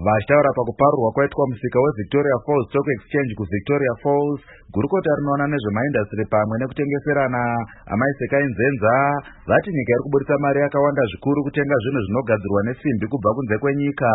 Vachitaura pakuparurwa kwaitwa musika weVictoria Falls Stock Exchange kuVictoria Falls, gurukota rinoona nezvemaindastri pamwe nekutengeserana Amai Sekai Nzenza vati nyika iri kuburitsa mari yakawanda zvikuru kutenga zvinhu zvinogadzirwa nesimbi kubva kunze kwenyika.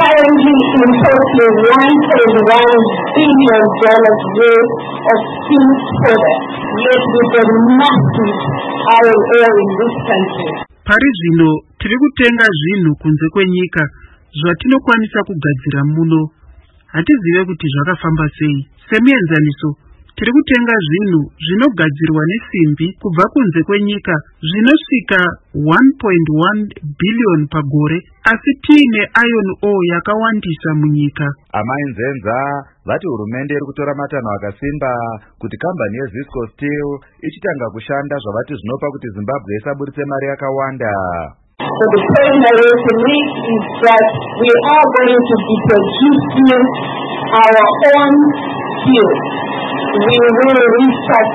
Pari zvino tiri kutenga zvinhu kunze kwenyika zvatinokwanisa kugadzira muno. Hatizive kuti zvakafamba sei. Semienzaniso, tiri kutenga zvinhu zvinogadzirwa nesimbi kubva kunze kwenyika zvinosvika 1.1 billion pagore, asi tiine iron ore yakawandisa munyika. Amai Nzenza vati hurumende iri kutora matanho akasimba kuti kambani yeZisco Steel ichitanga kushanda zvavati zvinopa kuti Zimbabwe isaburitse mari yakawanda. So the point I want to make is that we are going to be producing our own steel. We will restart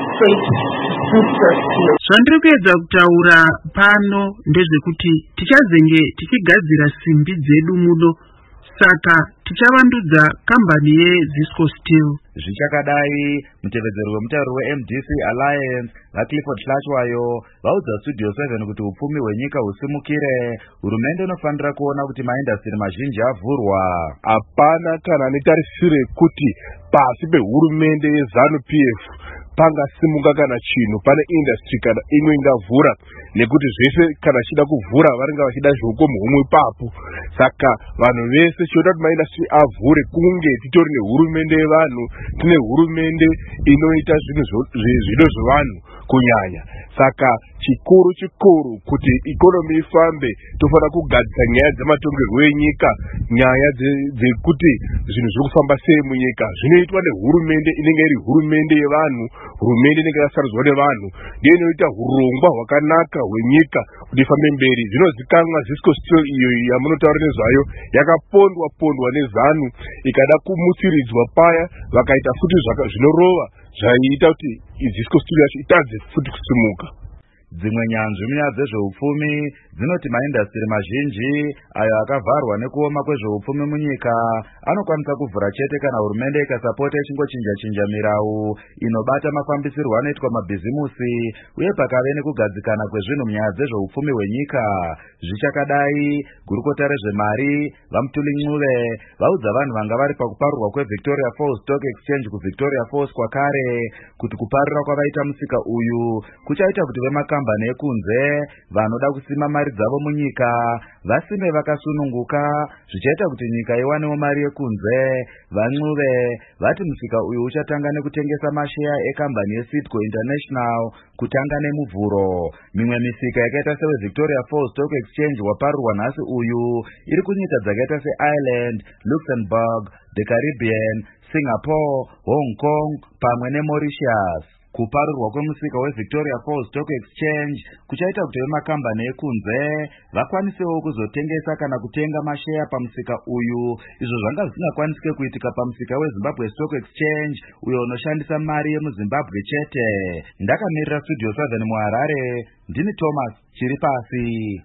Zisco Steel. Zvandiri kuedza kutaura pano ndezvekuti tichazenge tichigadzira simbi dzedu muno, saka tichavandudza kambani yeZisco Steel. Zvichakadai, mutevedzeri wemutauro weMDC Alliance vaClifford Hlachwayo vaudza Studio 7 kuti upfumi hwenyika husimukire, hurumende inofanira kuona kuti maindastri mazhinji avhurwa. Hapana kana netarisire kuti pasi pehurumende yeZANU-PF pangasimuka kana chinhu, pane industry kana imwe ingavhura, nekuti zvese kana chida kuvhura varinga vachida zvihukomo humwe papu. Saka vanhu vese choda kuti maindastry avhure kunge titori nehurumende yevanhu, tine hurumende inoita zvido zvevanhu kunyanya. Saka chikuru kuti ikonomi ifambe, tofana kugadzira nyaya dzematongerwo enyika, nyaya dzekuti zvinhu zviri kufamba sei munyika zvinoitwa nehurumende inenge iri hurumende yevanhu, hurumende inenge yasarudzwa nevanhu, ndiyo inoita hurongwa hwakanaka hwenyika kuti ifambe mberi. Zvinozikanwa Zisco Steel iyo yamunotaura nezvayo yakapondwa neZANU, ikada kumutsiridzwa paya vakaita futi zvinorova zvaiita kuti Zisco Steel yacho itadze futi kusimuka. Dzimwe nyanzvi munyaya dzezveupfumi dzinoti maindastri mazhinji ayo akavharwa nekuoma kwezveupfumi munyika anokwanisa kuvhura chete kana hurumende ikasapota ichingochinja mirau inobata mafambisirwo anoitwa mabhizimusi uye pakave nekugadzikana kwezvinhu munyaya dzezveupfumi hwenyika. Zvichakadai, gurukota rezvemari vaMutuli Ncube vaudza vanhu vanga vari pakuparurwa kweVictoria Falls Stock Exchange kuVictoria Falls kwakare kuti kuparira kwavaita musika uyu kuchaita kuti vemakambani ekunze vanoda kusima mari dzavo munyika vasime vakasununguka, zvichaita kuti nyika iwanewo mari yekunze. VaNcube vati musika uyu uchatanga nekutengesa masheya ekambani yeCitco International kutanga nemuvhuro. Mimwe misika yakaita seweVictoria Falls Stock Exchange waparurwa nhasi uyu iri kunyika dzakaita seIreland, Luxembourg, the Caribbean, Singapore, Hong Kong pamwe neMauritius. Kuparurwa kwemusika weVictoria Falls Stock Exchange kuchaita kuti vemakambani ekunze vakwanisewo kuzotengesa kana kutenga masheya pamusika uyu, izvo zvanga zvisingakwanisike kuitika pamusika weZimbabwe Stock Exchange uyo unoshandisa mari yemuZimbabwe chete. Ndakamirira Studio 7 muHarare, ndini Thomas Chiripasi.